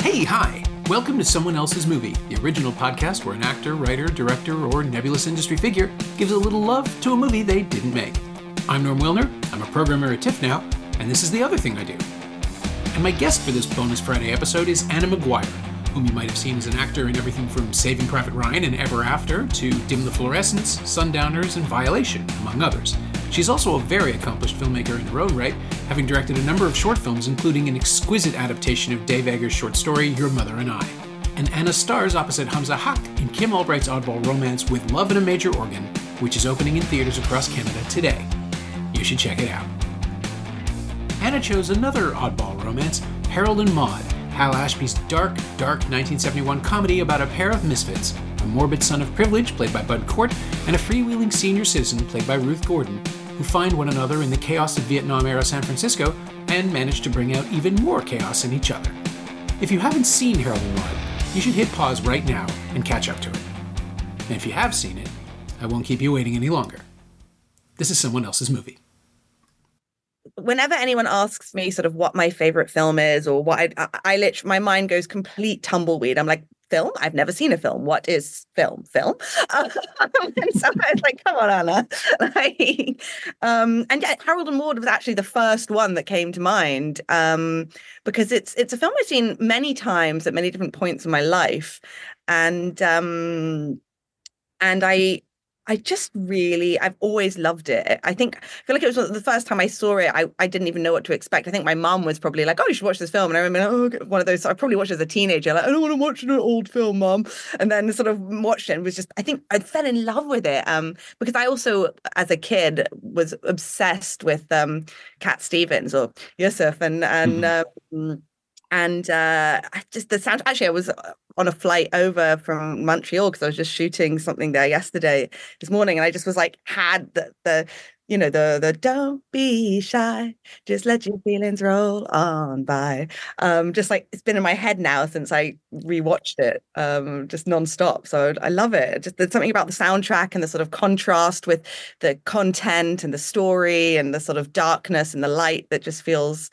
Hey, hi! Welcome to Someone Else's Movie, the original podcast where an actor, writer, director, or nebulous industry figure gives a little love to a movie they didn't make. I'm Norm Wilner, I'm a programmer at TIFF now, and this is the other thing I do. And my guest for this Bonus Friday episode is Anna Maguire, whom you might have seen as an actor in everything from Saving Private Ryan and Ever After to Dim the Fluorescents, Sundowners, and Violation, among others. She's also a very accomplished filmmaker in her own right, having directed a number of short films, including an exquisite adaptation of Dave Eggers' short story, Your Mother and I. And Anna stars opposite Hamza Haq in Kim Albright's oddball romance With Love and a Major Organ, which is opening in theaters across Canada today. You should check it out. Anna chose another oddball romance, Harold and Maude, Hal Ashby's dark 1971 comedy about a pair of misfits, a morbid son of privilege, played by Bud Cort, and a freewheeling senior citizen, played by Ruth Gordon, who find one another in the chaos of Vietnam-era San Francisco and manage to bring out even more chaos in each other. If you haven't seen Harold and Maude, you should hit pause right now and catch up to it. And if you have seen it, I won't keep you waiting any longer. This is Someone Else's Movie. Whenever anyone asks me sort of what my favorite film is or what I literally, my mind goes complete tumbleweed. I'm like, film? I've never seen a film. What is film? And so I was like, come on, Anna. And yet Harold and Maude was actually the first one that came to mind because it's a film I've seen many times at many different points in my life. And I've always loved it. I feel like it was the first time I saw it, I didn't even know what to expect. I think my mum was probably like, oh, you should watch this film. And I remember, one of those, I probably watched it as a teenager, like, I don't want to watch an old film, Mum. And then sort of watched it and was just, I think I fell in love with it because I also, as a kid, was obsessed with Cat Stevens or Yusuf and I just the sound. Actually, I was on a flight over from Montreal because I was just shooting something there this morning, and I just was like, had the don't be shy, just let your feelings roll on by. Just like it's been in my head now since I rewatched it, just nonstop. So I love it. Just there's something about the soundtrack and the sort of contrast with the content and the story and the sort of darkness and the light that just feels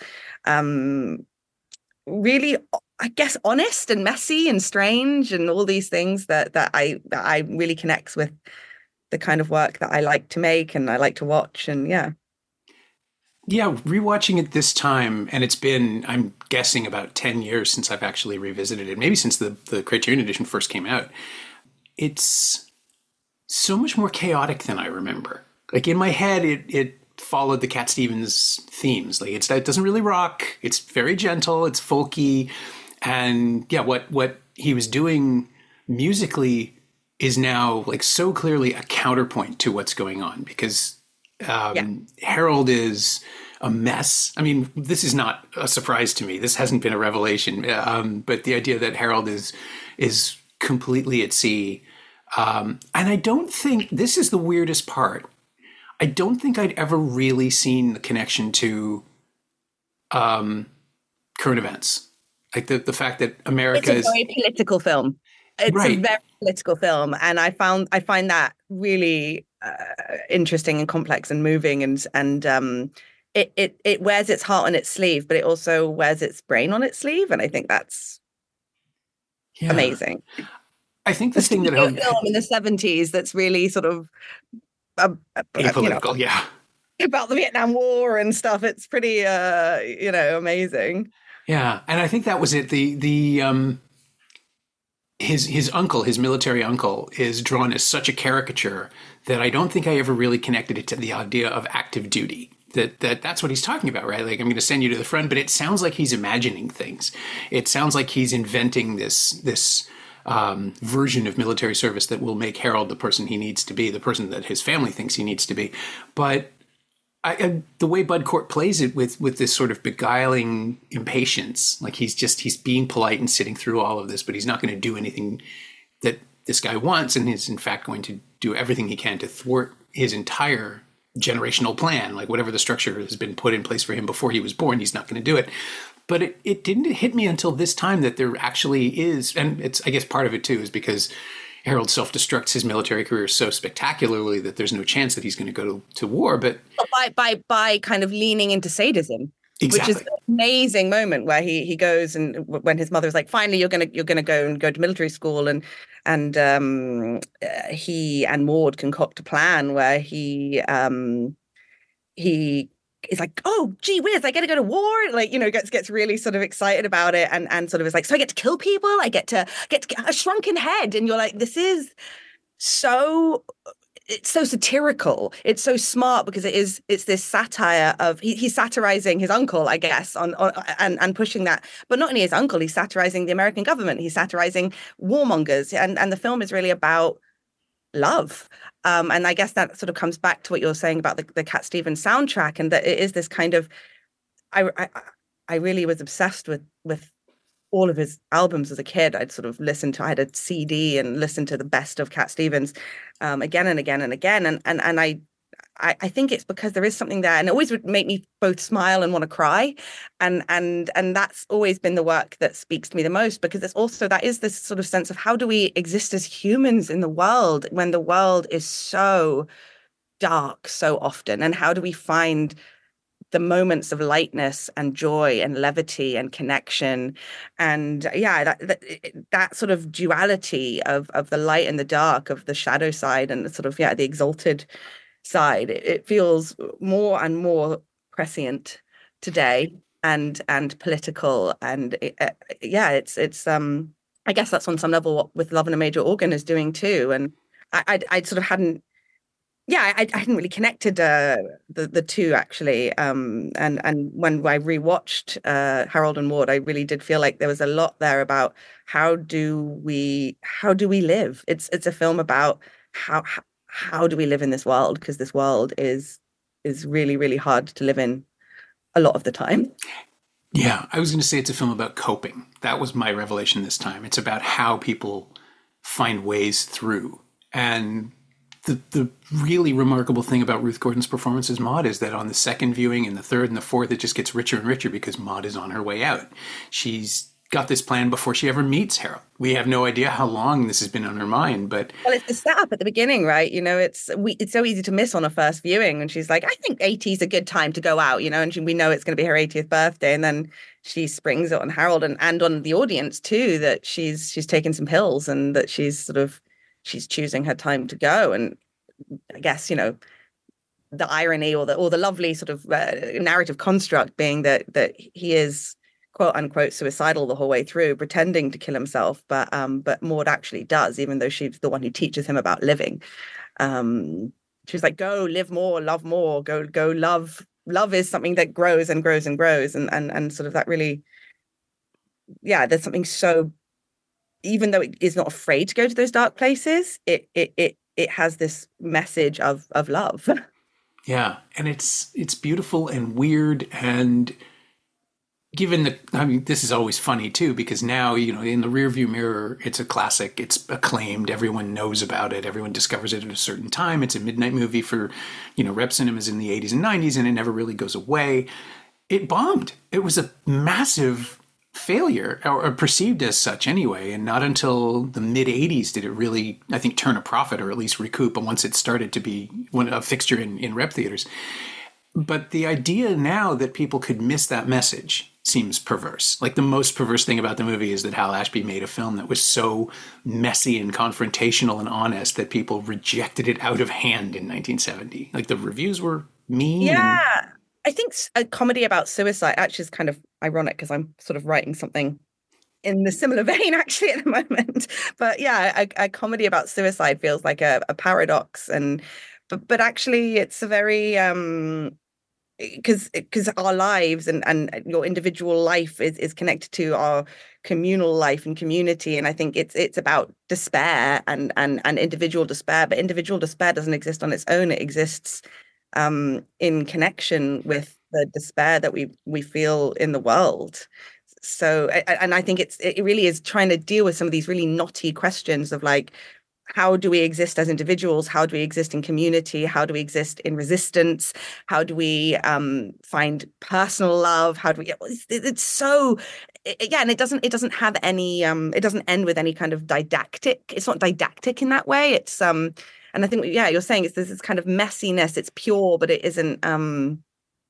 really, I guess, honest and messy and strange and all these things that I really connects with the kind of work that I like to make and I like to watch. And yeah, rewatching it this time, and it's been, I'm guessing, about 10 years since I've actually revisited it, maybe since the Criterion edition first came out. It's so much more chaotic than I remember. Like in my head, it followed the Cat Stevens themes. Like it doesn't really rock. It's very gentle. It's folky. And yeah, what he was doing musically is now like so clearly a counterpoint to what's going on because Harold is a mess. I mean, this is not a surprise to me. This hasn't been a revelation. But the idea that Harold is completely at sea. And I don't think this is the weirdest part. I don't think I'd ever really seen the connection to current events. Like the fact that America is a very political film. It's a very political film. And I find that really interesting and complex and moving and it wears its heart on its sleeve, but it also wears its brain on its sleeve. And I think that's amazing. I think the thing that film in the 70s that's really sort of apolitical, about the Vietnam War and stuff. It's pretty, amazing. Yeah, and I think that was it. His uncle, his military uncle, is drawn as such a caricature that I don't think I ever really connected it to the idea of active duty. That's what he's talking about, right? Like, I'm going to send you to the front, but it sounds like he's imagining things. It sounds like he's inventing this version of military service that will make Harold the person he needs to be, the person that his family thinks he needs to be. But the way Bud Cort plays it with this sort of beguiling impatience, like he's being polite and sitting through all of this, but he's not going to do anything that this guy wants, and is in fact going to do everything he can to thwart his entire generational plan. Like whatever the structure has been put in place for him before he was born, he's not going to do it. But it didn't hit me until this time that there actually is, and it's, I guess part of it too is because Harold self-destructs his military career so spectacularly that there's no chance that he's going to go to war. But by kind of leaning into sadism. which is Exactly. an amazing moment where he goes and when his mother's like, finally you're gonna go to military school, and he and Maud concoct a plan where he is like, oh gee whiz, I get to go to war, like, gets really sort of excited about it, and sort of is like, so I get to kill people, I get to get a shrunken head, and you're like, this is so it's so satirical. It's so smart because it's this satire of he's satirizing his uncle, I guess, on and pushing that. But not only his uncle, he's satirizing the American government. He's satirizing warmongers, and the film is really about love. And I guess that sort of comes back to what you're saying about the Cat Stevens soundtrack, and that it is this kind of I I really was obsessed with all of his albums as a kid. I'd sort of listened to, I had a CD and listened to the best of Cat Stevens again and again and again. And I think it's because there is something there, and it always would make me both smile and want to cry. And that's always been the work that speaks to me the most, because it's also, that is this sort of sense of how do we exist as humans in the world when the world is so dark so often, and how do we find the moments of lightness and joy and levity and connection, and yeah, that sort of duality of the light and the dark, of the shadow side and the sort of, yeah, the exalted side, it feels more and more prescient today, and political, and yeah, it's I guess that's on some level what With Love and a Major Organ is doing too. And I sort of hadn't, yeah, I hadn't really connected the two, actually. And when I rewatched Harold and Maude, I really did feel like there was a lot there about how do we live. It's a film about how do we live in this world, because this world is really, really hard to live in a lot of the time. Yeah, I was going to say it's a film about coping. That was my revelation this time. It's about how people find ways through. And the really remarkable thing about Ruth Gordon's performance as Maud is that on the second viewing and the third and the fourth, it just gets richer and richer because Maud is on her way out. She's got this plan before she ever meets Harold. We have no idea how long this has been on her mind, but Well, it's the setup at the beginning, right? It's so easy to miss on a first viewing. And she's like, I think 80 is a good time to go out, and we know it's going to be her 80th birthday. And then she springs it on Harold and on the audience too, that she's taken some pills, and that she's choosing her time to go. And I guess, the irony, or the lovely sort of narrative construct being that he is quote unquote suicidal the whole way through, pretending to kill himself, but Maud actually does, even though she's the one who teaches him about living. She's like, go live more, love more, go love. Love is something that grows and grows and grows, and sort of that really, yeah, there's something so, even though it is not afraid to go to those dark places, it has this message of love. yeah, and it's beautiful and weird. And I mean, this is always funny too, because now, in the rearview mirror, it's a classic, it's acclaimed, everyone knows about it, everyone discovers it at a certain time. It's a midnight movie for, rep cinemas in the 80s and 90s, and it never really goes away. It bombed. It was a massive failure, or perceived as such anyway, and not until the mid 80s did it really, I think, turn a profit, or at least recoup, and once it started to be a fixture in rep theaters. But the idea now that people could miss that message seems perverse. Like, the most perverse thing about the movie is that Hal Ashby made a film that was so messy and confrontational and honest that people rejected it out of hand in 1970. Like, the reviews were mean. Yeah. I think a comedy about suicide actually is kind of ironic, because I'm sort of writing something in the similar vein actually at the moment. But yeah, a comedy about suicide feels like a paradox, but actually it's a very because our lives and your individual life is connected to our communal life and community. And I think it's about despair and individual despair, but individual despair doesn't exist on its own. It exists in connection with the despair that we feel in the world. So, and I think it really is trying to deal with some of these really knotty questions of, like, how do we exist as individuals? How do we exist in community? How do we exist in resistance? How do we find personal love? How do we? It's so, yeah, and it doesn't have any. It doesn't end with any kind of didactic. It's not didactic in that way. It's and I think, yeah, you're saying it's this kind of messiness. It's pure, but it isn't.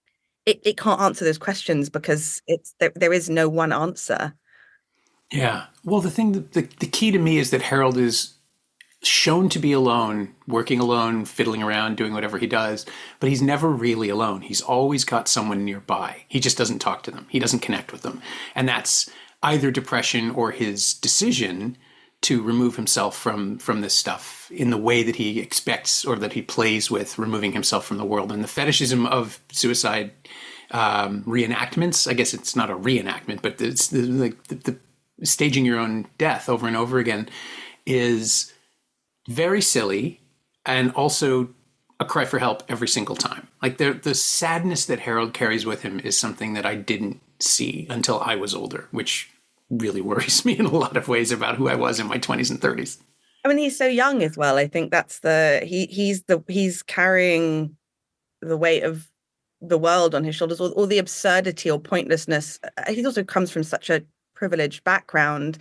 it can't answer those questions because there is no one answer. Yeah. Well, the key to me is that Harold is shown to be alone, working alone, fiddling around, doing whatever he does, but he's never really alone. He's always got someone nearby. He just doesn't talk to them. He doesn't connect with them. And that's either depression or his decision to remove himself from this stuff in the way that he expects, or that he plays with removing himself from the world. And the fetishism of suicide reenactments, I guess it's not a reenactment, but it's the staging your own death over and over again, is very silly, and also a cry for help every single time. Like the sadness that Harold carries with him is something that I didn't see until I was older, which really worries me in a lot of ways about who I was in my 20s and 30s. I mean, he's so young as well. I think that's he's carrying the weight of the world on his shoulders, all the absurdity or pointlessness. He also comes from such a privileged background,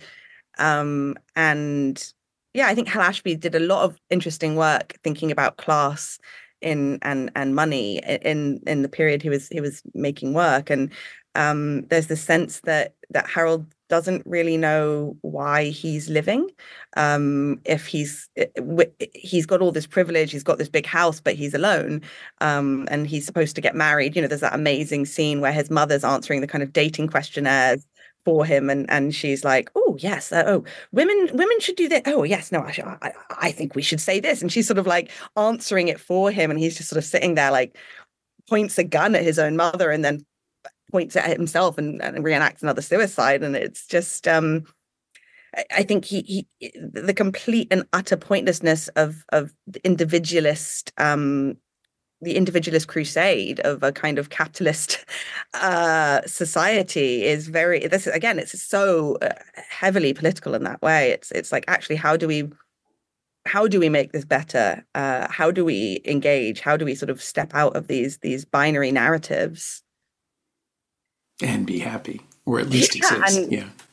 and yeah, I think Hal Ashby did a lot of interesting work thinking about class and money in the period he was making work. And there's the sense that Harold doesn't really know why he's living. If he's got all this privilege, he's got this big house, but he's alone, and he's supposed to get married. There's that amazing scene where his mother's answering the kind of dating questionnaires for him, and she's like, oh yes, women should do that. Oh yes, no, I think we should say this, and she's sort of like answering it for him, and he's just sort of sitting there, like points a gun at his own mother and then points at himself and reenacts another suicide. And it's just I think he the complete and utter pointlessness of the individualist crusade of a kind of capitalist society is it's so heavily political in that way. It's like, actually, how do we make this better? How do we engage? How do we sort of step out of these binary narratives and be happy, or at least exist?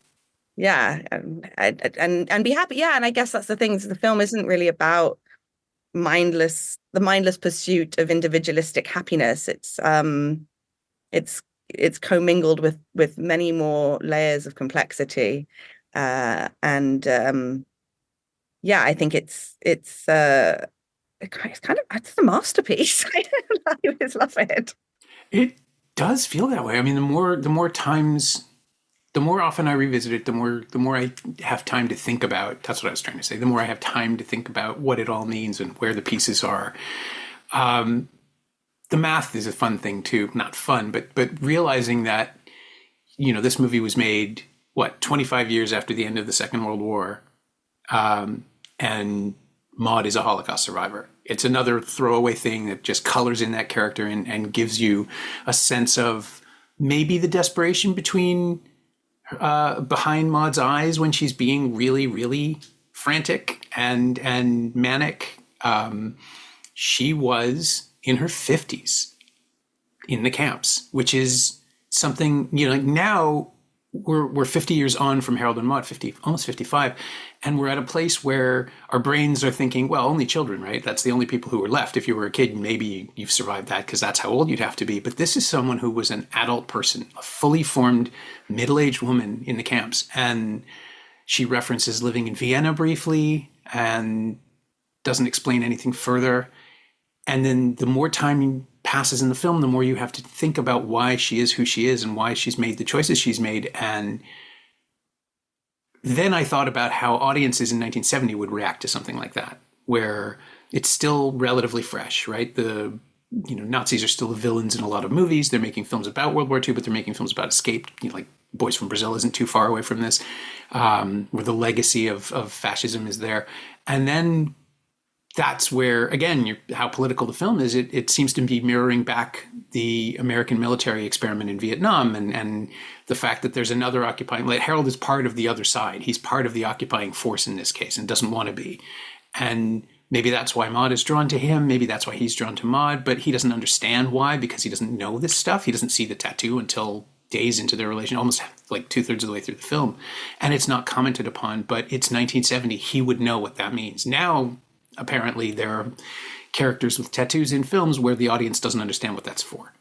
And be happy. Yeah, and I guess that's the thing. The film isn't really about mindless pursuit of individualistic happiness. It's commingled with many more layers of complexity, I think it's a masterpiece. I always love it. It does feel that way. I mean, the more often I revisit it, the more I have time to think about. That's what I was trying to say. The more I have time to think about what it all means and where the pieces are. The math is a fun thing too. Not fun, but realizing that, this movie was made 25 years after the end of the Second World War, and Maud is a Holocaust survivor. It's another throwaway thing that just colors in that character and gives you a sense of maybe the desperation behind Maud's eyes when she's being really, really frantic and manic. She was in her 50s in the camps, which is something, now we're 50 years on from Harold and Maude, almost 55. And we're at a place where our brains are thinking, well, only children, right? That's the only people who are left. If you were a kid, maybe you've survived that because that's how old you'd have to be. But this is someone who was an adult person, a fully formed middle-aged woman in the camps. And she references living in Vienna briefly and doesn't explain anything further. And then the more time passes in the film, the more you have to think about why she is who she is and why she's made the choices she's made. And then I thought about how audiences in 1970 would react to something like that, where it's still relatively fresh, right? Nazis are still the villains in a lot of movies. They're making films about World War II, but they're making films about escape. Like Boys from Brazil isn't too far away from this, where the legacy of fascism is there. And then that's where, again, how political the film is. It seems to be mirroring back the American military experiment in Vietnam and the fact that there's another occupying. Like Harold is part of the other side. He's part of the occupying force in this case and doesn't want to be. And maybe that's why Maud is drawn to him. Maybe that's why he's drawn to Maud, but he doesn't understand why, because he doesn't know this stuff. He doesn't see the tattoo until days into their relation, almost like 2/3 of the way through the film. And it's not commented upon, but it's 1970. He would know what that means. Now, apparently, there are characters with tattoos in films where the audience doesn't understand what that's for.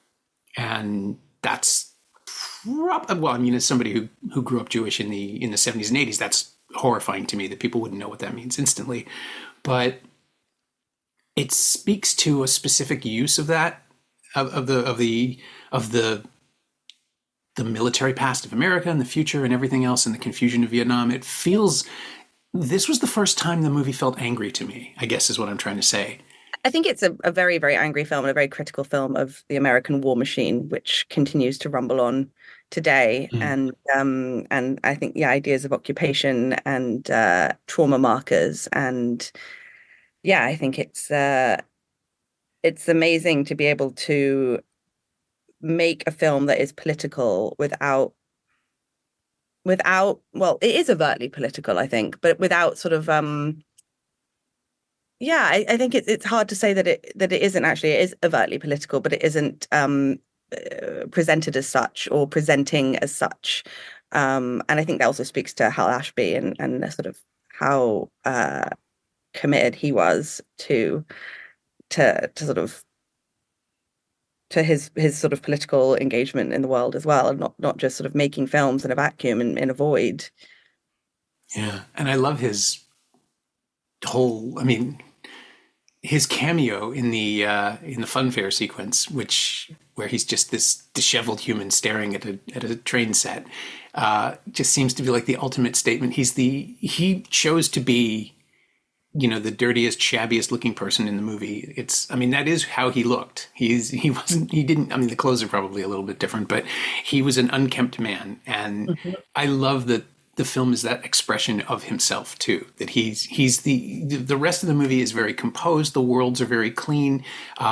And that's well, I mean, as somebody who grew up Jewish in the 70s and 80s, that's horrifying to me that people wouldn't know what that means instantly. But it speaks to a specific use of that of the military past of America and the future and everything else and the confusion of Vietnam. It feels this was the first time the movie felt angry to me, I guess is what I'm trying to say. I think it's a very, very angry film and a very critical film of the American war machine, which continues to rumble on today. And I think the ideas of occupation and trauma markers. And yeah, I think it's amazing to be able to make a film that is political without well, it is overtly political, I think, but without sort of I think it's hard to say that it isn't actually. It is overtly political, but it isn't presented as such or presenting as such. And I think that also speaks to Hal Ashby and sort of how committed he was to sort of to his sort of political engagement in the world as well, and not just sort of making films in a vacuum and in a void. Yeah, and I love his whole. I mean, his cameo in the funfair sequence, where he's just this disheveled human staring at a train set, just seems to be like the ultimate statement. He chose to be, the dirtiest, shabbiest looking person in the movie. That is how he looked. The clothes are probably a little bit different, but he was an unkempt man. And I love that the film is that expression of himself too, that he's the rest of the movie is very composed. The worlds are very clean.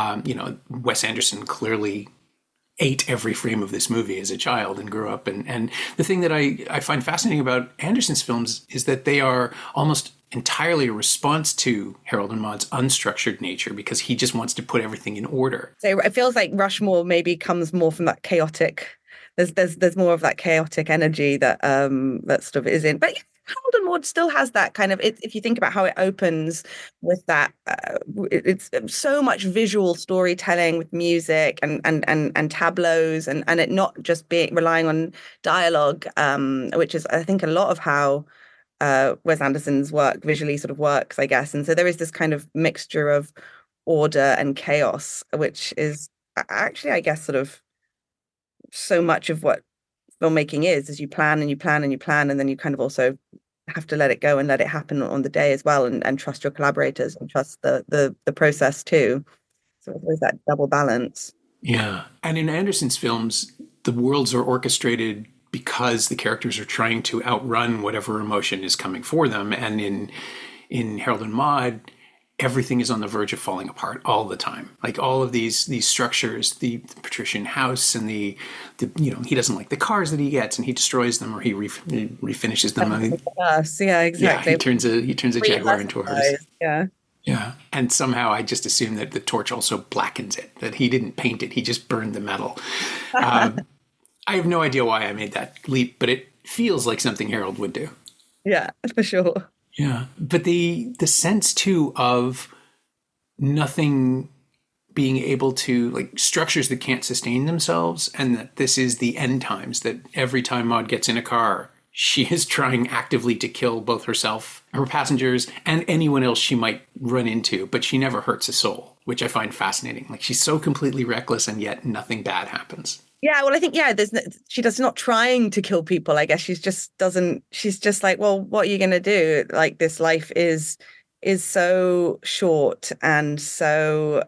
Wes Anderson clearly ate every frame of this movie as a child and grew up. And the thing that I find fascinating about Anderson's films is that they are almost entirely a response to Harold and Maude's unstructured nature, because he just wants to put everything in order. So it feels like Rushmore maybe comes more from that chaotic. There's more of that chaotic energy that sort of is in, but Harold and Maude still has that kind of. If you think about how it opens with that, it's so much visual storytelling with music and tableaus and it not just relying on dialogue, which is I think a lot of how Wes Anderson's work visually sort of works, I guess. And so there is this kind of mixture of order and chaos, which is actually, I guess, sort of so much of what filmmaking is you plan and you plan and you plan, and then you kind of also have to let it go and let it happen on the day as well, and trust your collaborators and trust the process too. So there's that double balance. Yeah. And in Anderson's films, the worlds are orchestrated because the characters are trying to outrun whatever emotion is coming for them. And in Harold and Maude, everything is on the verge of falling apart all the time. Like all of these structures, the patrician house and the he doesn't like the cars that he gets and he destroys them or he refinishes them. Yeah, exactly. Yeah, he turns a Jaguar into a hearse. Yeah. Yeah. And somehow I just assume that the torch also blackens it, that he didn't paint it, he just burned the metal. I have no idea why I made that leap, but it feels like something Harold would do. Yeah, for sure. Yeah, but the sense too of nothing being able to, like, structures that can't sustain themselves, and that this is the end times, that every time Maude gets in a car, she is trying actively to kill both herself, her passengers, and anyone else she might run into, but she never hurts a soul, which I find fascinating. Like, she's so completely reckless and yet nothing bad happens. Yeah, well, I think, she does not trying to kill people. I guess she's just like, well, what are you going to do? Like, this life is so short and so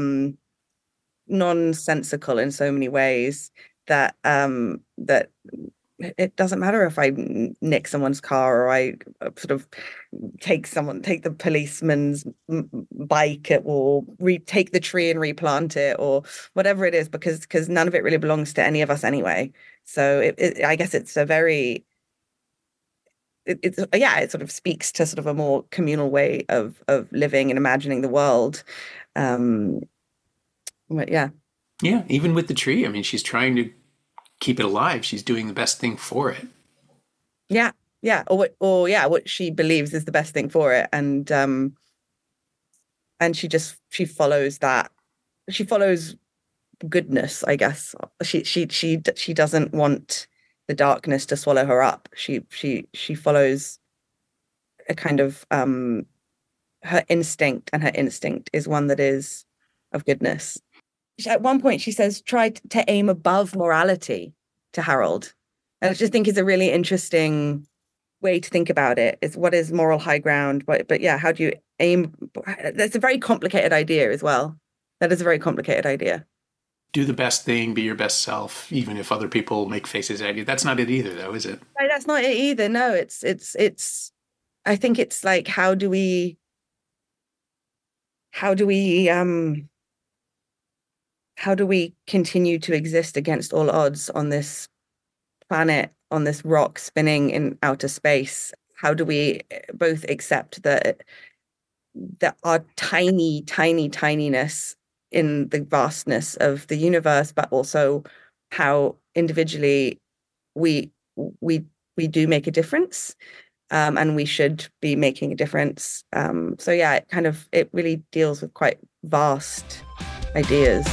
nonsensical in so many ways that that it doesn't matter if I nick someone's car or I sort of take the policeman's bike or take the tree and replant it or whatever it is, because none of it really belongs to any of us anyway. So I guess it's a very it sort of speaks to sort of a more communal way of living and imagining the world. But yeah, even with the tree, I mean, she's trying to keep it alive. She's doing the best thing for it. Yeah. What she believes is the best thing for it, and she follows that. She follows goodness, I guess. She doesn't want the darkness to swallow her up. She follows a kind of her instinct, and her instinct is one that is of goodness. At one point she says, try to aim above morality to Harold. And I just think is a really interesting way to think about it. Is what is moral high ground? But yeah, how do you aim? That's a very complicated idea as well. That is a very complicated idea. Do the best thing, be your best self, even if other people make faces at you. That's not it either, though, is it? Right, that's not it either. No, I think it's like, how do we continue to exist against all odds on this planet, on this rock spinning in outer space? How do we both accept that our tininess in the vastness of the universe, but also how individually we do make a difference, and we should be making a difference. So yeah, it really deals with quite vast ideas.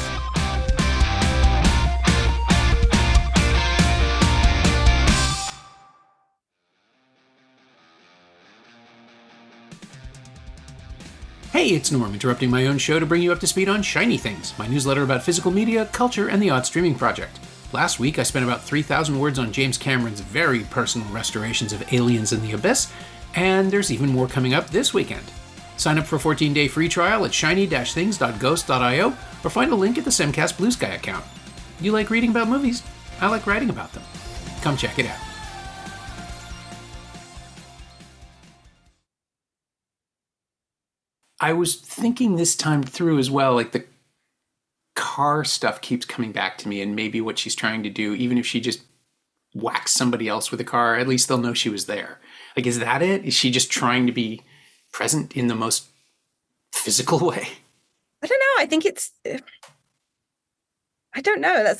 Hey, it's Norm, interrupting my own show to bring you up to speed on Shiny Things, my newsletter about physical media, culture, and the Odd Streaming Project. Last week, I spent about 3,000 words on James Cameron's very personal restorations of Aliens in the Abyss, and there's even more coming up this weekend. Sign up for a 14-day free trial at shiny-things.ghost.io or find a link at the Semcast Blue Sky account. You like reading about movies? I like writing about them. Come check it out. I was thinking this time through as well, like the car stuff keeps coming back to me, and maybe what she's trying to do, even if she just whacks somebody else with a car, at least they'll know she was there. Like, is that it? Is she just trying to be present in the most physical way? I don't know. I think it's, I don't know.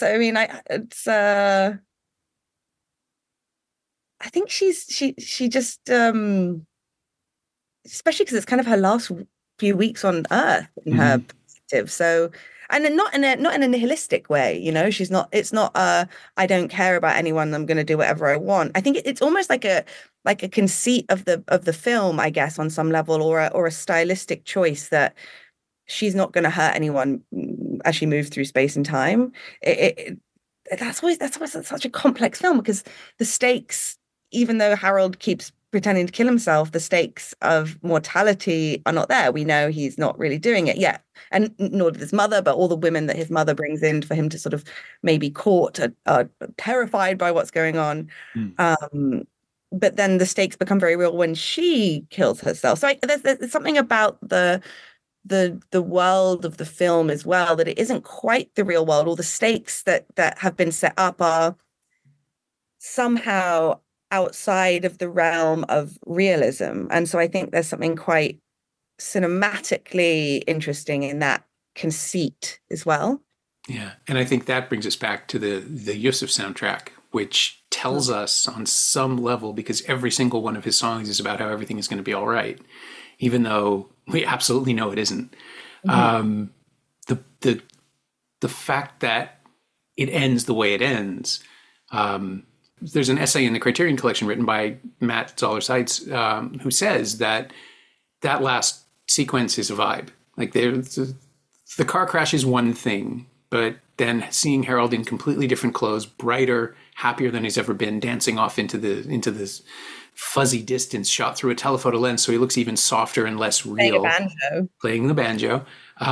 I think she just, especially because it's kind of her last few weeks on Earth in her perspective. So, and then not in a nihilistic way, she's not, it's not I don't care about anyone, I'm going to do whatever I want. I think it's almost like a conceit of the film, I guess, on some level, or a stylistic choice that she's not going to hurt anyone as she moves through space and time. That's why it's such a complex film, because the stakes, even though Harold keeps pretending to kill himself, the stakes of mortality are not there. We know he's not really doing it yet, and nor did his mother, but all the women that his mother brings in for him to sort of maybe court are terrified by what's going on. But then the stakes become very real when she kills herself. So there's something about the world of the film as well, that it isn't quite the real world. All the stakes that have been set up are somehow outside of the realm of realism. And so I think there's something quite cinematically interesting in that conceit as well. Yeah, and I think that brings us back to the Yusuf soundtrack, which tells us on some level, because every single one of his songs is about how everything is going to be all right, even though we absolutely know it isn't. The fact that it ends the way it ends. There's an essay in the Criterion Collection written by Matt Zoller Seitz, who says that last sequence is a vibe. Like, the car crash is one thing, but then seeing Harold in completely different clothes, brighter, happier than he's ever been, dancing off into this fuzzy distance shot through a telephoto lens, so he looks even softer and less real. Playing the banjo.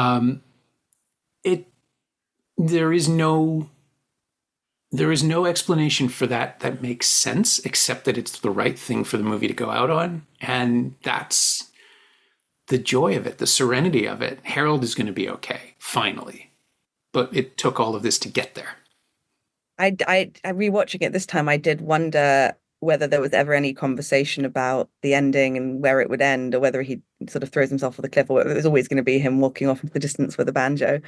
There is no explanation for that makes sense, except that it's the right thing for the movie to go out on. And that's the joy of it, the serenity of it. Harold is going to be okay, finally. But it took all of this to get there. I rewatching it this time, I did wonder whether there was ever any conversation about the ending and where it would end, or whether he sort of throws himself off the cliff, or whether it was always going to be him walking off into the distance with a banjo.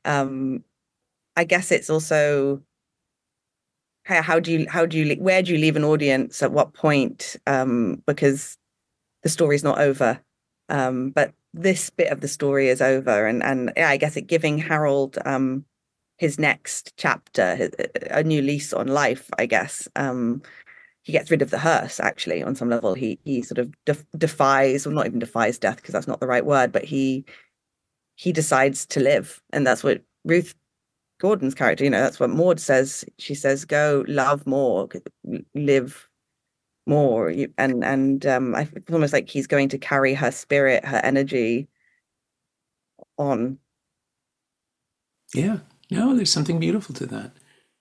I guess it's also, where do you leave an audience at what point? Because the story's not over, but this bit of the story is over, and I guess it giving Harold his next chapter, a new lease on life, I guess. He gets rid of the hearse, actually, on some level. He sort of defies, or not even defies death, because that's not the right word, but he decides to live. And that's what Ruth Gordon's character, that's what Maud says. She says, go love more, live more. It's almost like he's going to carry her spirit, her energy on. Yeah, no, there's something beautiful to that.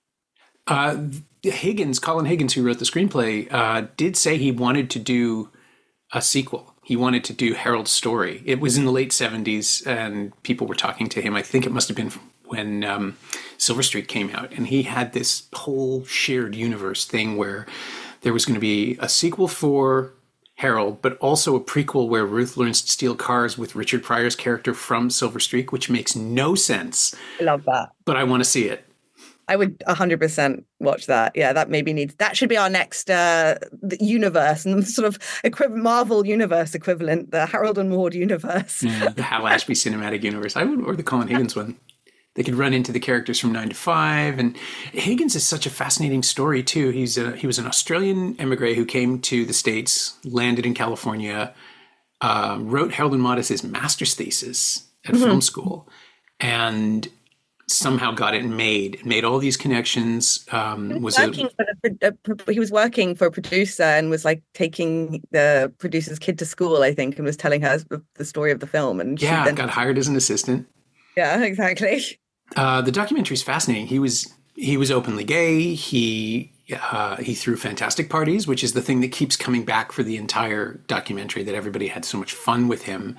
Colin Higgins, who wrote the screenplay, did say he wanted to do a sequel. He wanted to do Harold's story. It was in the late 70s, and people were talking to him. I think it must have been when Silver Streak came out, and he had this whole shared universe thing where there was going to be a sequel for Harold, but also a prequel where Ruth learns to steal cars with Richard Pryor's character from Silver Streak, which makes no sense. I love that. But I want to see it. I would 100% watch that. Yeah, that should be our next universe, and sort of Marvel universe equivalent, the Harold and Maude universe. Yeah, the Hal Ashby cinematic universe. Or the Colin Higgins one. They could run into the characters from 9 to 5. And Higgins is such a fascinating story, too. He was an Australian emigre who came to the States, landed in California, wrote Harold and Maude as his master's thesis at film school, and somehow got it made all these connections. He was working for a producer and was like taking the producer's kid to school, I think, and was telling her the story of the film. And got hired as an assistant. Yeah, exactly. The documentary is fascinating. He was openly gay. He threw fantastic parties, which is the thing that keeps coming back for the entire documentary, that everybody had so much fun with him.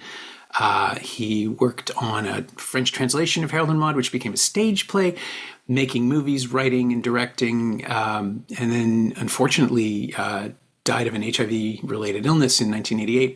He worked on a French translation of Harold and Maude, which became a stage play, making movies, writing and directing, and then unfortunately died of an HIV-related illness in 1988,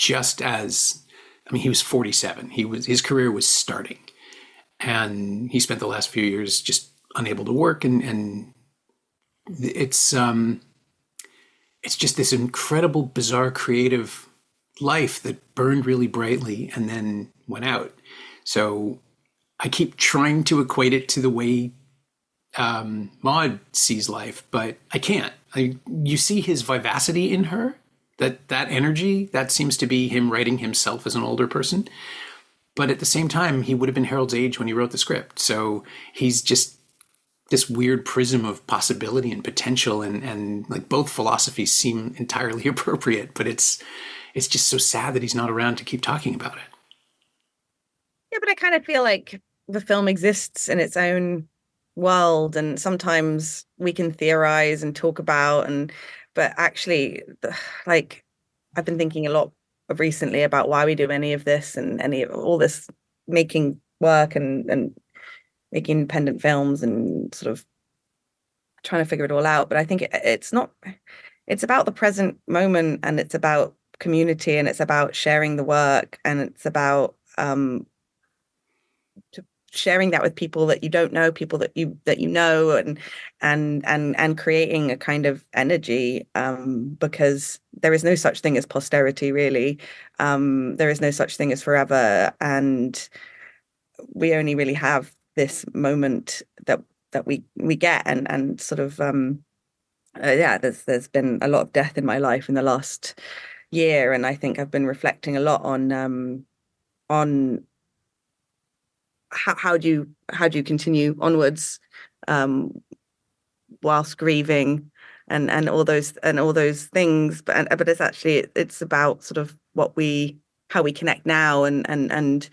he was 47. His career was starting, and he spent the last few years just unable to work, and it's just this incredible, bizarre, creative life that burned really brightly and then went out. So I keep trying to equate it to the way Maude sees life, but I can't. You see his vivacity in her, that energy, that seems to be him writing himself as an older person. But at the same time, he would have been Harold's age when he wrote the script. So he's just this weird prism of possibility and potential, and like both philosophies seem entirely appropriate, but it's just so sad that he's not around to keep talking about it. Yeah, but I kind of feel like the film exists in its own world, and sometimes we can theorize and talk about, but actually, like, I've been thinking a lot of recently about why we do any of this and all this making work and making independent films and sort of trying to figure it all out. But I think it's about the present moment, and it's about community, and it's about sharing the work, and it's about sharing that with people that you don't know, people that you know, and creating a kind of energy, because there is no such thing as posterity, really. There is no such thing as forever, and we only really have this moment that we get, and sort of there's been a lot of death in my life in the last year, and I think I've been reflecting a lot on how do you continue onwards whilst grieving and all those things, but it's about sort of how we connect now, and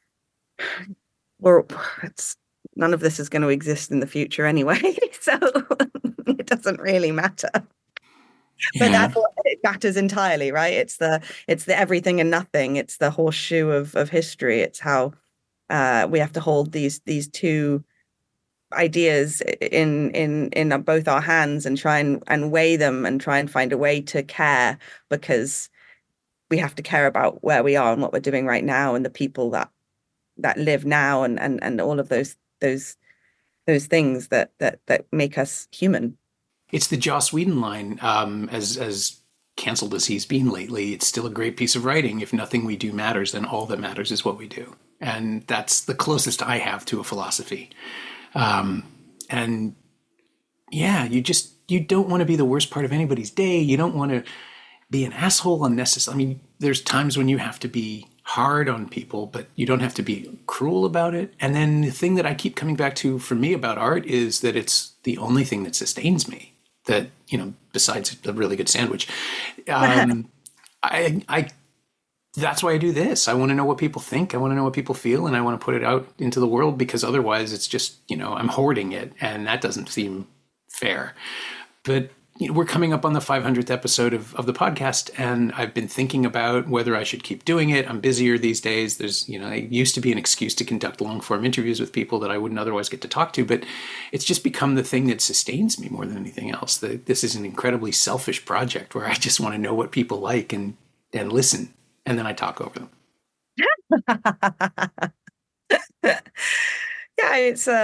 none of this is going to exist in the future anyway, so it doesn't really matter. But that's what it matters entirely, right? It's the everything and nothing. It's the horseshoe of history. It's how we have to hold these two ideas in both our hands and try and weigh them and try and find a way to care, because we have to care about where we are and what we're doing right now, and the people that live now, and all of those things that make us human. It's the Joss Whedon line, as canceled as he's been lately. It's still a great piece of writing. If nothing we do matters, then all that matters is what we do. And that's the closest I have to a philosophy. And yeah, you don't want to be the worst part of anybody's day. You don't want to be an asshole unnecessarily. I mean, there's times when you have to be hard on people, but you don't have to be cruel about it. And then the thing that I keep coming back to for me about art is that it's the only thing that sustains me. That, besides a really good sandwich, I that's why I do this. I want to know what people think. I want to know what people feel, and I want to put it out into the world, because otherwise it's just, I'm hoarding it, and that doesn't seem fair. But we're coming up on the 500th episode of the podcast, and I've been thinking about whether I should keep doing it. I'm busier these days. There's, it used to be an excuse to conduct long form interviews with people that I wouldn't otherwise get to talk to, but it's just become the thing that sustains me more than anything else. This is an incredibly selfish project where I just want to know what people like and listen, and then I talk over them. Yeah,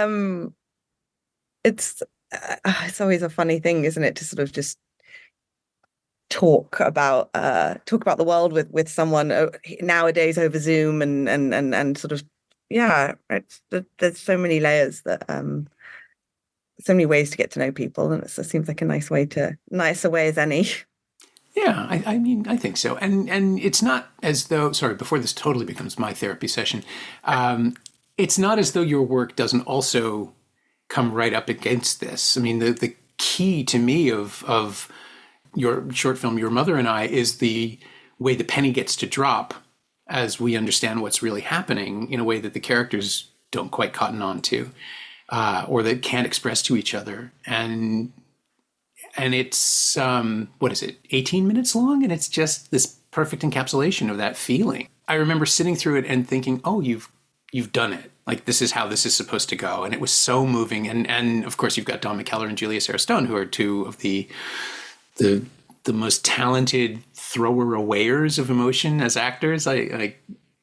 it's always a funny thing, isn't it, to sort of just talk about the world with someone nowadays over Zoom and sort of, yeah, there's so many layers that so many ways to get to know people, and it seems like a nicer way as any. Yeah, I mean, I think so. And it's not as though, sorry, before this totally becomes my therapy session, it's not as though your work doesn't also come right up against this. I mean, the key to me of your short film, Your Mother and I, is the way the penny gets to drop as we understand what's really happening in a way that the characters don't quite cotton on to, or that can't express to each other. And it's, what is it, 18 minutes long? And it's just this perfect encapsulation of that feeling. I remember sitting through it and thinking, oh, you've done it. Like, this is how this is supposed to go. And it was so moving. And of course, you've got Don McKellar and Julia Sarah Stone, who are two of the most talented thrower-awayers of emotion as actors. I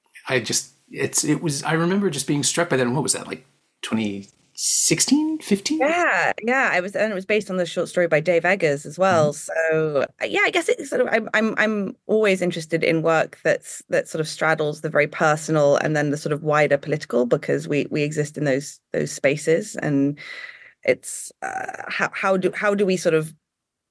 remember just being struck by that. And what was that, like 2016, 15? Yeah. And it was based on the short story by Dave Eggers as well. Mm-hmm. So yeah, I guess it's sort of, I'm always interested in work that sort of straddles the very personal and then the sort of wider political, because we exist in those spaces, and it's how do we sort of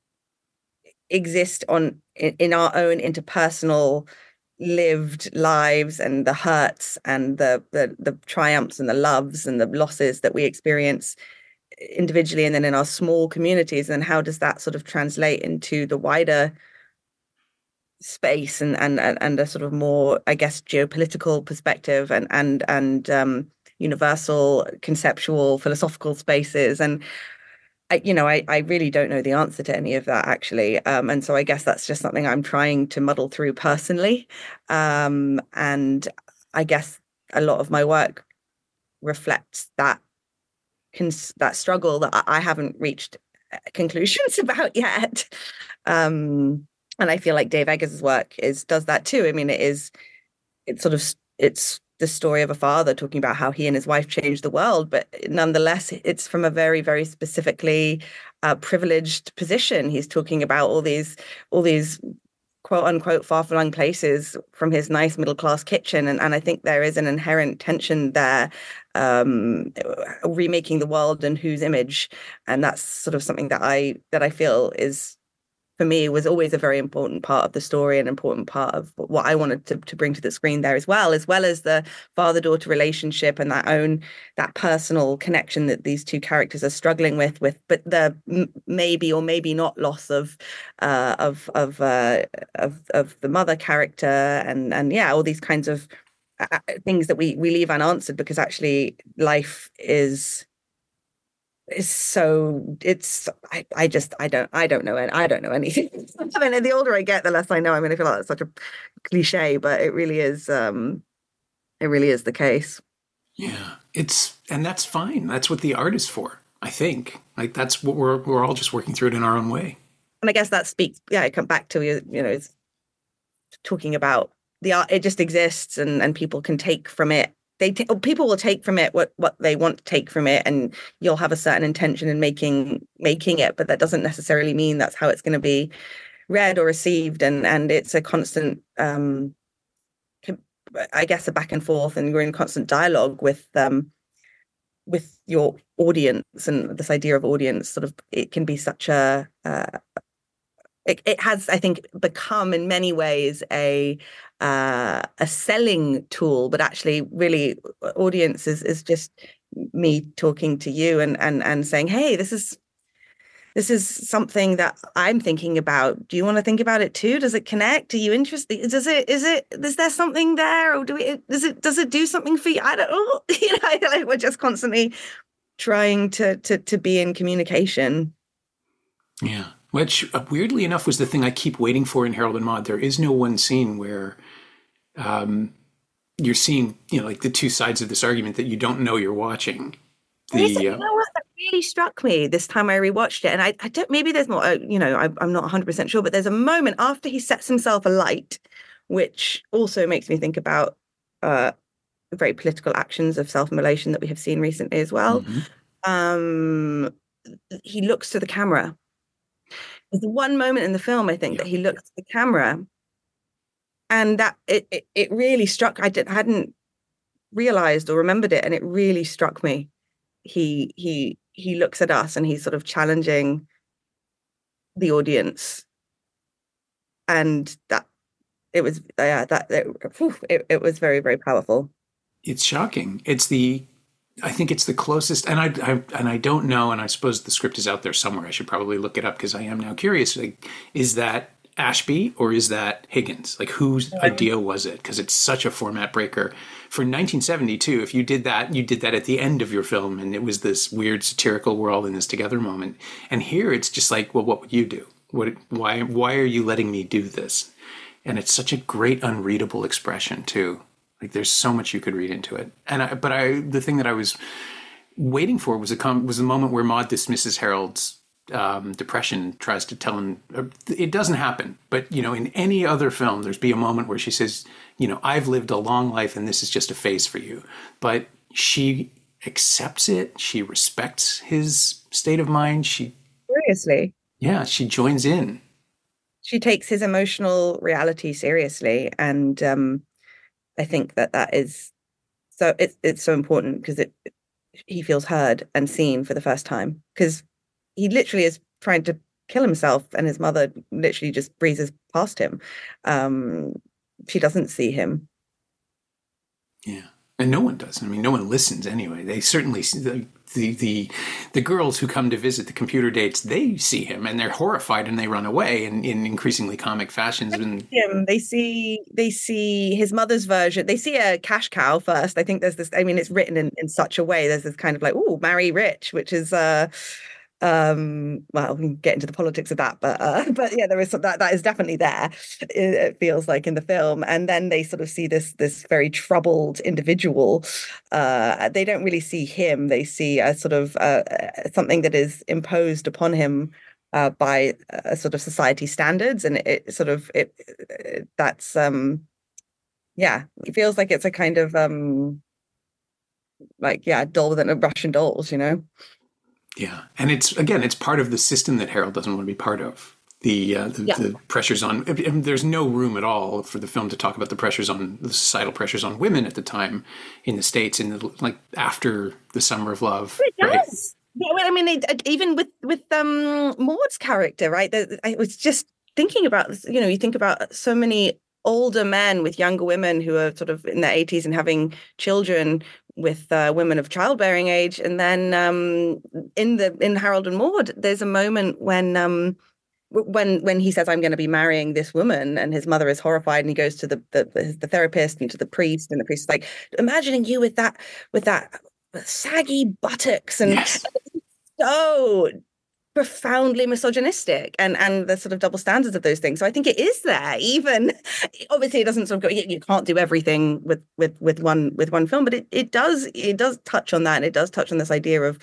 exist in our own interpersonal lived lives, and the hurts and the triumphs and the loves and the losses that we experience individually and then in our small communities, and how does that sort of translate into the wider space and a sort of more, I guess, geopolitical perspective and universal conceptual philosophical spaces. And I really don't know the answer to any of that, actually. And so I guess that's just something I'm trying to muddle through personally. And I guess a lot of my work reflects that struggle that I haven't reached conclusions about yet. And I feel like Dave Eggers' work does that too. I mean, it's the story of a father talking about how he and his wife changed the world, but nonetheless, it's from a very, very specifically privileged position. He's talking about all these quote unquote far-flung places from his nice middle-class kitchen, and I think there is an inherent tension there, remaking the world in whose image, and that's sort of something that I feel is, for me, was always a very important part of the story, an important part of what I wanted to bring to the screen there as well as the father-daughter relationship and that personal connection that these two characters are struggling with, but the maybe or maybe not loss of the mother character, and yeah, all these kinds of things that we leave unanswered, because actually life is so I don't know anything. I mean, the older I get, the less I know. I mean, I feel like that's such a cliche, but it really is the case. Yeah, and that's fine. That's what the art is for, I think. Like, that's what we're all just working through it in our own way. And I guess that speaks, I come back to it's talking about the art. It just exists, and people can take from it. People will take from it what they want to take from it, and you'll have a certain intention in making it, but that doesn't necessarily mean that's how it's going to be read or received, and it's a constant, I guess, a back and forth, and we're in constant dialogue with with your audience, and this idea of audience sort of, it can be such a it has, I think, become in many ways a selling tool, but actually really audience is just me talking to you and saying, hey, this is something that I'm thinking about. Do you want to think about it too? Does it connect? Are you interested? Is there something there? Or does it do something for you? I don't know. Like we're just constantly trying to be in communication. Yeah. Which weirdly enough was the thing I keep waiting for in Harold and Maude. There is no one scene where you're seeing, like the two sides of this argument that you don't know you're watching. You know what? That really struck me this time I rewatched it. And I don't, maybe there's more, I'm not 100% sure, but there's a moment after he sets himself alight, which also makes me think about very political actions of self-immolation that we have seen recently as well. Mm-hmm. He looks to the camera. There's one moment in the film, I think, that he looks to the camera, and that it really struck. I hadn't realized or remembered it, and it really struck me. He looks at us and he's sort of challenging the audience, and that it was it was very, very powerful. It's shocking. I think it's the closest, and I don't know, and I suppose the script is out there somewhere. I should probably look it up because I am now curious. Like, is that Ashby or is that Higgins? Like, whose idea was it? Because it's such a format breaker. For 1972, if you did that at the end of your film, and it was this weird satirical "we're all in this together" moment. And here it's just like, well, what would you do? Why are you letting me do this? And it's such a great unreadable expression too. Like, there's so much you could read into it. And the thing that I was waiting for was the moment where Maude dismisses Harold's depression, tries to tell him it doesn't happen. But, in any other film, there's be a moment where she says, I've lived a long life and this is just a phase for you. But she accepts it. She respects his state of mind. Seriously. Yeah, she joins in. She takes his emotional reality seriously. And I think that is so it's so important because he feels heard and seen for the first time, because he literally is trying to kill himself and his mother literally just breezes past him. She doesn't see him. Yeah. And no one does. I mean, no one listens anyway. They certainly see the girls who come to visit the computer dates, they see him and they're horrified and they run away in increasingly comic fashions. They see his mother's version. They see a cash cow first. I think there's this, I mean, it's written in such a way. There's this kind of like, oh, marry rich, which is well, we can get into the politics of that, but yeah, there is that is definitely there. It feels like in the film, and then they sort of see this very troubled individual. They don't really see him; they see a sort of something that is imposed upon him by a sort of society standards, and that's yeah, it feels like it's a kind of duller than a Russian dolls, Yeah, and it's part of the system that Harold doesn't want to be part of. The pressures on, there's no room at all for the film to talk about the societal pressures on women at the time in the States, after the Summer of Love. It does. Right? Yeah, I mean, even with Maude's character, right? I was just thinking about this. You think about so many older men with younger women who are sort of in their 80s and having children with women of childbearing age, and then in Harold and Maude, there's a moment when he says, "I'm going to be marrying this woman," and his mother is horrified, and he goes to the therapist and to the priest, and the priest is like, "Imagining you with that saggy buttocks," and yes. So profoundly misogynistic and the sort of double standards of those things. So I think it is there. Even obviously it doesn't sort of go, you can't do everything with one film, but it does touch on that, and it does touch on this idea of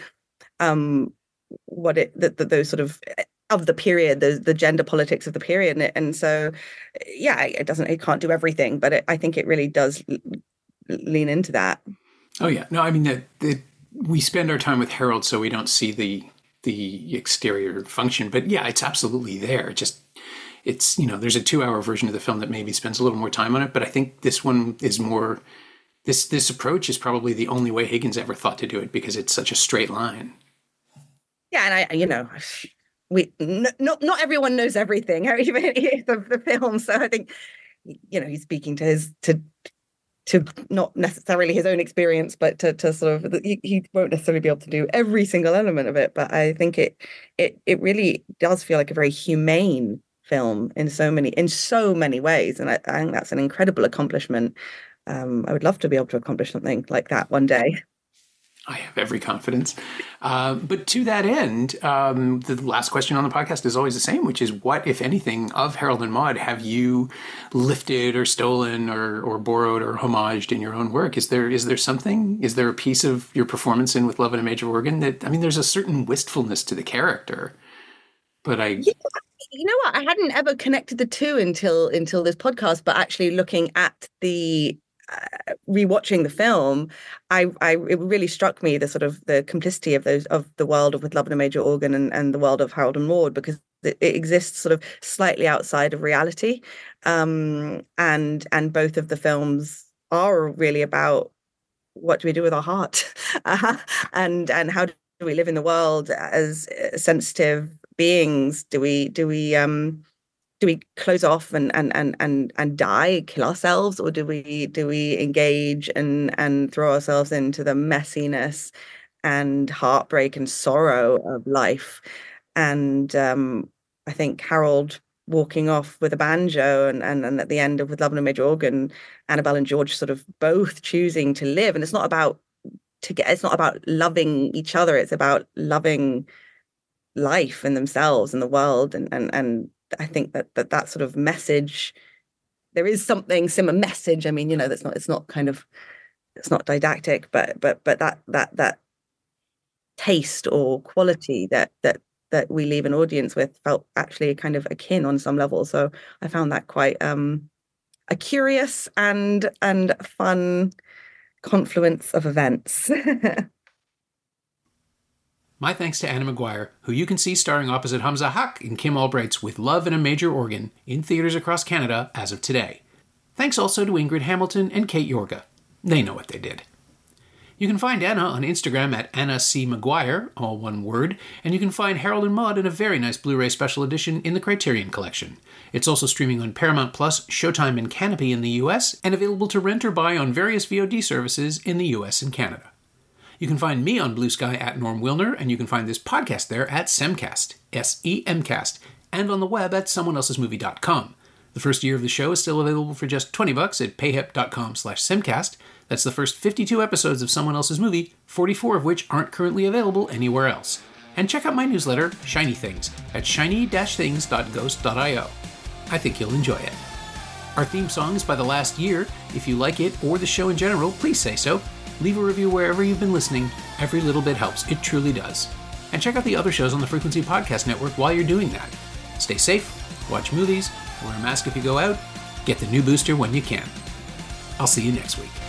those sort of the period, the gender politics of the period, and so yeah, it can't do everything, but I think it really does lean into that. Oh yeah, no, I mean that we spend our time with Harold, so we don't see the exterior function, but yeah, it's absolutely there. It's there's a 2-hour version of the film that maybe spends a little more time on it, but I think this one is more This approach is probably the only way Higgins ever thought to do it, because it's such a straight line. Yeah, and not everyone knows everything, even the film. So I think, he's speaking to not necessarily his own experience, but to sort of, he won't necessarily be able to do every single element of it. But I think it really does feel like a very humane film in so many ways, and I think that's an incredible accomplishment. I would love to be able to accomplish something like that one day. I have every confidence. But to that end, the last question on the podcast is always the same, which is, what, if anything, of Harold and Maude have you lifted or stolen or borrowed or homaged in your own work? Is there something? Is there a piece of your performance in With Love in a Major Organ that, there's a certain wistfulness to the character, but you know what? I hadn't ever connected the two until this podcast, but actually looking at the rewatching the film, it really struck me the sort of the complicity of the world of With Love in a Major Organ and the world of Harold and Maude, because it exists sort of slightly outside of reality, and both of the films are really about what do we do with our heart, and how do we live in the world as sensitive beings? Do we close off and die, kill ourselves, or do we engage and throw ourselves into the messiness and heartbreak and sorrow of life? And I think Harold walking off with a banjo and at the end of With Love in a Major Organ, Annabelle and George sort of both choosing to live. And it's not about loving each other, it's about loving life and themselves and the world, and I think that sort of message, there is something similar message. It's not didactic, but that taste or quality that we leave an audience with felt actually kind of akin on some level. So I found that quite a curious and fun confluence of events. My thanks to Anna Maguire, who you can see starring opposite Hamza Haq in Kim Albright's With Love in a Major Organ in theaters across Canada as of today. Thanks also to Ingrid Hamilton and Kate Yorga. They know what they did. You can find Anna on Instagram at Anna C. Maguire, all one word, and you can find Harold and Maude in a very nice Blu-ray special edition in the Criterion Collection. It's also streaming on Paramount+, Showtime, and Canopy in the US, and available to rent or buy on various VOD services in the US and Canada. You can find me on Blue Sky at Norm Wilner, and you can find this podcast there at Semcast, SEMcast, and on the web at someoneelsesmovie.com. The first year of the show is still available for just $20 at payhip.com/Semcast. That's the first 52 episodes of Someone Else's Movie, 44 of which aren't currently available anywhere else. And check out my newsletter, Shiny Things, at shiny-things.ghost.io. I think you'll enjoy it. Our theme song is by The Last Year. If you like it, or the show in general, please say so. Leave a review wherever you've been listening. Every little bit helps. It truly does. And check out the other shows on the Frequency Podcast Network while you're doing that. Stay safe, watch movies, wear a mask if you go out, get the new booster when you can. I'll see you next week.